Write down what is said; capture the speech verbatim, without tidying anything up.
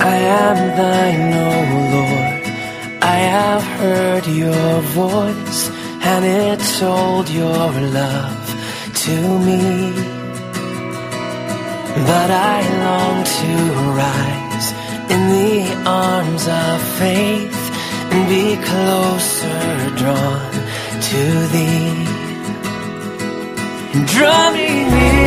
I am thine, O Lord. I have heard your voice, and it told your love to me. But I long to rise in the arms of faith and be closer drawn to thee. Draw me near.